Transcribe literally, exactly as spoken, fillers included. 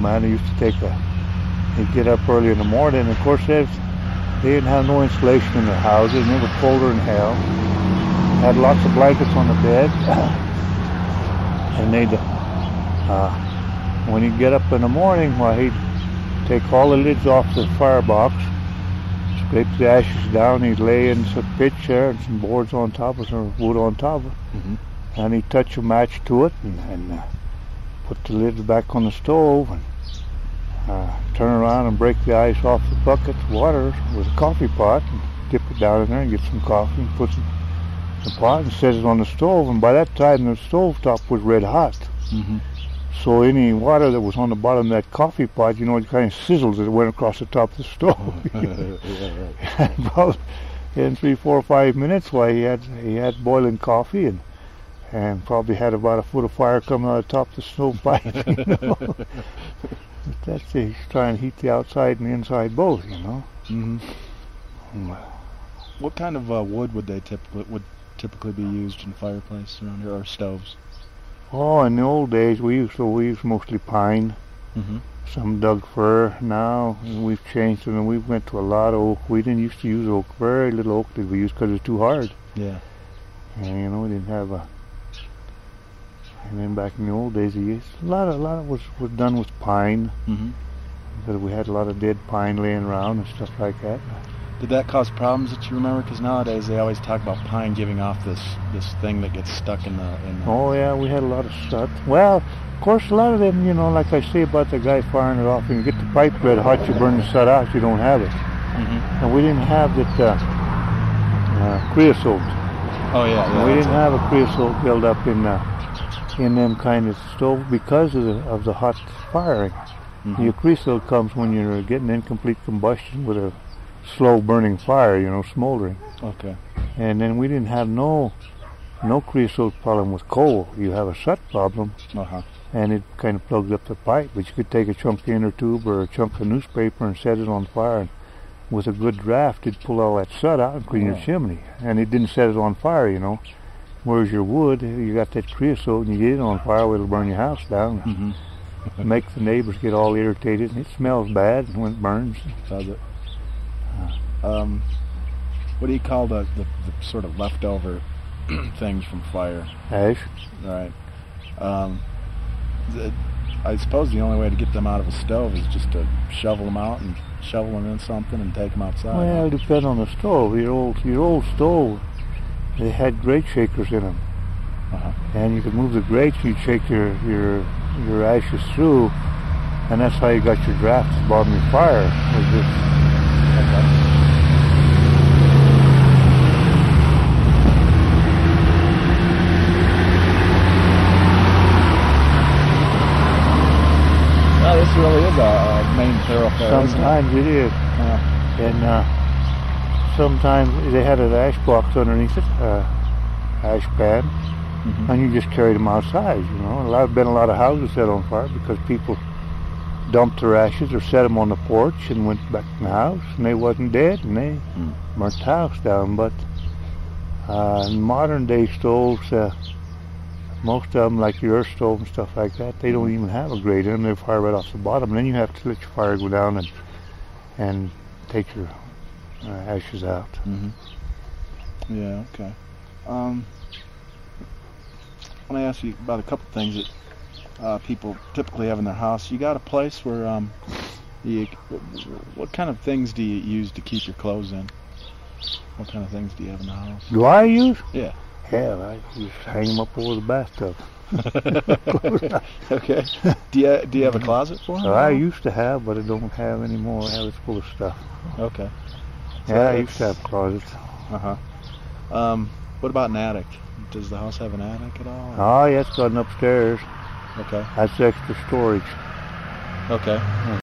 man. He used to take a, he'd get up early in the morning, and of course they, they didn't have no insulation in their houses, and it was colder than hell. Had lots of blankets on the bed, and they'd, uh, when he'd get up in the morning, well, he'd take all the lids off the firebox, scrape the ashes down, he'd lay in some pitch there and some boards on top of some wood on top of it, mm-hmm. and he'd touch a match to it and, and uh, put the lids back on the stove and uh, turn around and break the ice off the bucket of water with a coffee pot and dip it down in there and get some coffee and put it in the pot and set it on the stove, and by that time the stove top was red hot. Mm-hmm. So any water that was on the bottom of that coffee pot, you know, it kind of sizzles as it went across the top of the stove. Yeah, right. About in three, four, five minutes, why he had he had boiling coffee and and probably had about a foot of fire coming out of the top of the stovepipe. You know, but that's it. He's trying to heat the outside and the inside both. You know. Mm-hmm. What kind of uh, wood would they typically would typically be used in a fireplace around here, or stoves? Oh, in the old days we used to we used mostly pine, mm-hmm. some Doug fir. Now we've changed it and we went to a lot of oak. We didn't used to use oak. Very little oak did we use because it's too hard. Yeah. And you know, we didn't have a. And then back in the old days, we used a lot of a lot of was was done with pine, mm-hmm. because we had a lot of dead pine laying around and stuff like that. Did that cause problems that you remember? Because nowadays they always talk about pine giving off this this thing that gets stuck in the. In the oh yeah, we had a lot of stuff. Well, of course, a lot of them, you know, like I say about the guy firing it off, and you get the pipe red hot, you burn the sod out, you don't have it. Mm-hmm. And we didn't have that uh, uh, creosote. Oh yeah. yeah we didn't have a creosote built up in uh, in them kind of stove because of the of the hot firing. Mm-hmm. Your creosote comes when you're getting incomplete combustion with a slow burning fire, you know, smoldering. Okay. And then we didn't have no no creosote problem with coal. You have a soot problem, uh-huh. and it kind of plugs up the pipe. But you could take a chunk of inner tube or a chunk of newspaper and set it on fire, and with a good draft, it'd pull all that soot out and clean oh. your chimney. And it didn't set it on fire, you know. Whereas your wood, you got that creosote, and you get it on fire, well, it'll burn your house down. Mm-hmm. Make the neighbors get all irritated, and it smells bad when it burns. Does it? Um, what do you call the, the, the sort of leftover things from fire? Ash. Right. Um, the, I suppose the only way to get them out of a stove is just to shovel them out and shovel them in something and take them outside. Well, it depends on the stove. Your old your old stove, they had grate shakers in them, uh-huh. and you could move the grates. You'd shake your your your ashes through, and that's how you got your draft at the bottom of your fire. Was this. Okay. This really is a, a main thoroughfare. Sometimes it is, uh, and uh, sometimes they had an ash box underneath it, uh, ash pan, mm-hmm. and you just carried them outside. You know, a lot been a lot of houses set on fire because people dumped their ashes or set them on the porch and went back in the house, and they wasn't dead, and they mm. burnt the house down. But uh, modern day stoves. Uh, Most of them, like your earth stove and stuff like that, they don't even have a grate in them. They fire right off the bottom. And then you have to let your fire go down and and take your uh, ashes out. Mm-hmm. Yeah, okay. Um, I want to ask you about a couple things that uh, people typically have in their house. You got a place where, um, you, what kind of things do you use to keep your clothes in? What kind of things do you have in the house? Do I use? Yeah. Hell, I just hang them up over the bathtub. Okay. Do you do you have a closet for them? So I used to have, but I don't have anymore. I have it full of stuff. Okay. So yeah, I used to have closets. Uh huh. Um, what about an attic? Does the house have an attic at all? Oh, yeah, it's got an upstairs. Okay. That's extra storage. Okay.